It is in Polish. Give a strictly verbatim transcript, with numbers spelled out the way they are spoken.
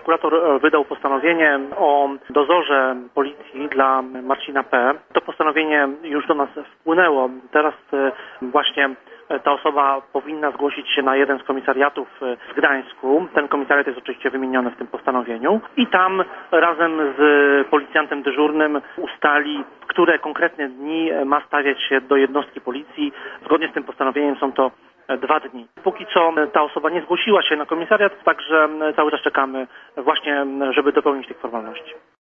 prokurator wydał postanowienie o dozorze policji dla Marcina P. To postanowienie już do nas wpłynęło. Teraz właśnie ta osoba powinna zgłosić się na jeden z komisariatów w Gdańsku. Ten komisariat jest oczywiście wymieniony w tym postanowieniu. I tam razem z policjantem dyżurnym ustali, w które konkretne dni ma stawiać się do jednostki policji. Zgodnie z tym postanowieniem są to dwa dni. Póki co ta osoba nie zgłosiła się na komisariat, także cały czas czekamy właśnie, żeby dopełnić tych formalności.